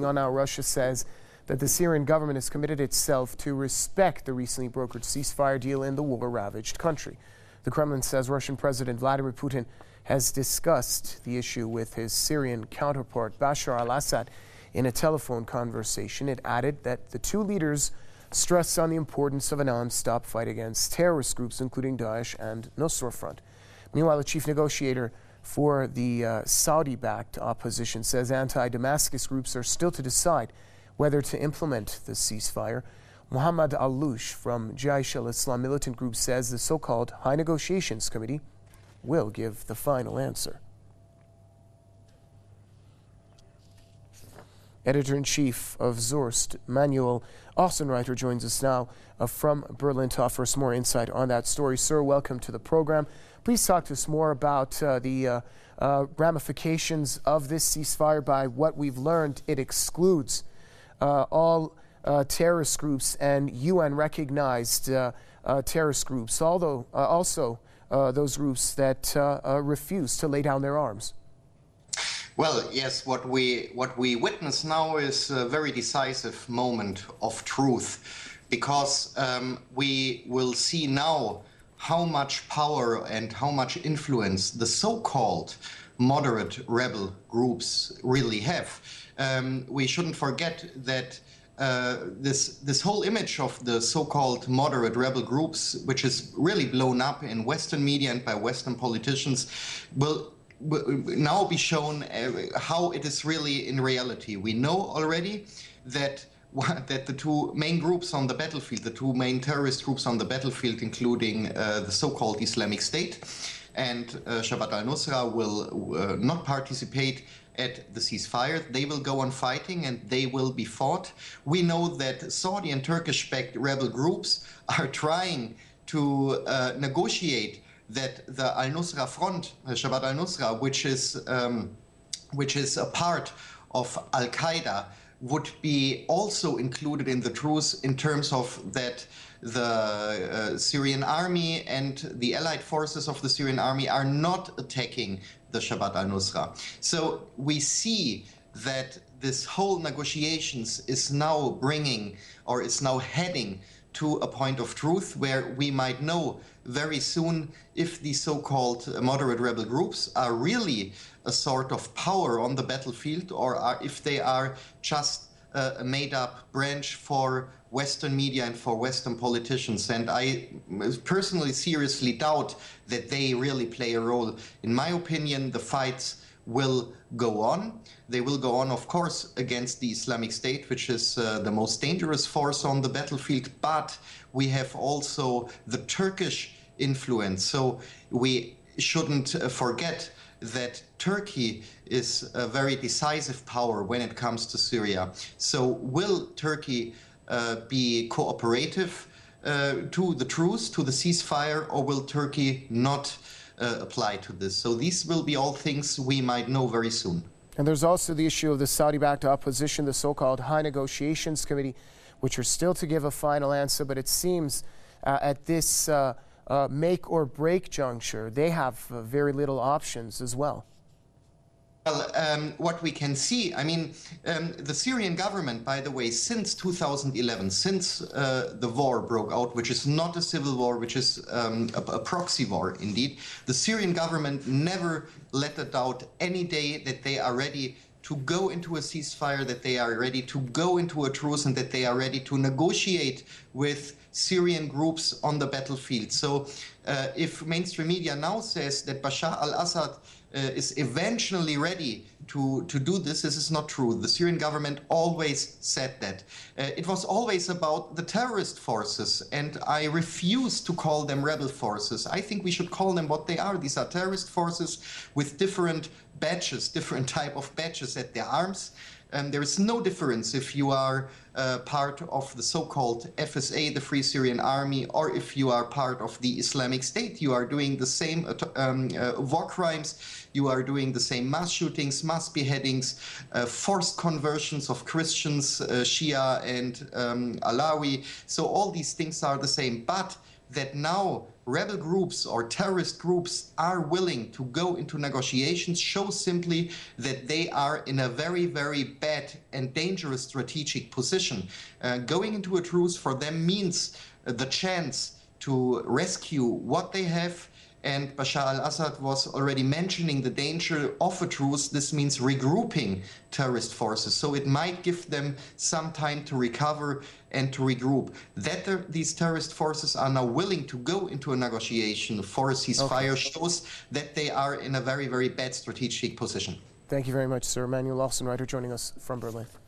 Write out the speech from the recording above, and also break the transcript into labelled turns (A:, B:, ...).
A: reporting on how Russia says that the Syrian government has committed itself to respect the recently brokered ceasefire deal in the war-ravaged country. The Kremlin says Russian President Vladimir Putin has discussed the issue with his Syrian counterpart Bashar al-Assad in a telephone conversation. It added that the two leaders stressed on the importance of a non-stop fight against terrorist groups, including Daesh and Nusra Front. Meanwhile, the chief negotiator for the Saudi-backed opposition says anti-Damascus groups are still to decide whether to implement the ceasefire. Mohammed Al-Loush from Jaish al-Islam militant group says the so-called High Negotiations Committee will give the final answer. Editor-in-Chief of Zorst, Manuel Außenreiter, joins us now from Berlin to offer us more insight on that story. Sir, welcome to the program. Please talk to us more about the ramifications of this ceasefire. By what we've learned, it excludes all terrorist groups and UN-recognized terrorist groups, although also those groups that refuse to lay down their arms.
B: Well, yes, what we witness now is a very decisive moment of truth, because we will see now how much power and how much influence the so-called moderate rebel groups really have. We shouldn't forget that this whole image of the so-called moderate rebel groups, which is really blown up in Western media and by Western politicians, will now be shown how it is really in reality. We know already that the two main groups on the battlefield, the two main terrorist groups on the battlefield, including the so-called Islamic State and Jabhat al-Nusra, will not participate at the ceasefire. They will go on fighting and they will be fought. We know that Saudi and Turkish-backed rebel groups are trying to negotiate that the al-Nusra Front, Jabhat al-Nusra, which is a part of Al-Qaeda, would be also included in the truce in terms of that the Syrian army and the allied forces of the Syrian army are not attacking the Jabhat al-Nusra. So we see that this whole negotiations is now bringing, or is now heading to a point of truth where we might know very soon if the so-called moderate rebel groups are really a sort of power on the battlefield, or if they are just a made-up branch for Western media and for Western politicians. And I personally seriously doubt that they really play a role. In my opinion, the fights will go on. They will go on, of course, against the Islamic State, which is the most dangerous force on the battlefield, but we have also the Turkish influence. So we shouldn't forget that Turkey is a very decisive power when it comes to Syria. So will Turkey be cooperative to the truce, to the ceasefire, or will Turkey not apply to this? So these will be all things we might know very soon.
A: And there's also the issue of the Saudi-backed opposition, the so-called High Negotiations Committee, which are still to give a final answer, but it seems at this make-or-break juncture, they have very little options as well.
B: Well, what we can see, I mean, the Syrian government, by the way, since 2011, since the war broke out, which is not a civil war, which is a proxy war indeed, the Syrian government never let a doubt any day that they are ready to go into a ceasefire, that they are ready to go into a truce, and that they are ready to negotiate with Syrian groups on the battlefield. So if mainstream media now says that Bashar al-Assad is eventually ready to do this, this is not true. The Syrian government always said that. It was always about the terrorist forces, and I refuse to call them rebel forces. I think we should call them what they are. These are terrorist forces with different badges, different type of badges at their arms. There is no difference if you are part of the so-called FSA, the Free Syrian Army, or if you are part of the Islamic State. You are doing the same war crimes, you are doing the same mass shootings, mass beheadings, forced conversions of Christians, Shia and Alawi. So all these things are the same. But that now rebel groups or terrorist groups are willing to go into negotiations shows simply that they are in a very, very bad and dangerous strategic position. Going into a truce for them means the chance to rescue what they have. And Bashar al-Assad was already mentioning the danger of a truce. This means regrouping terrorist forces. So it might give them some time to recover and to regroup. That these terrorist forces are now willing to go into a negotiation for a ceasefire shows that they are in a very, very bad strategic position.
A: Thank you very much, sir. Emanuel Olsen-Reiter joining us from Berlin.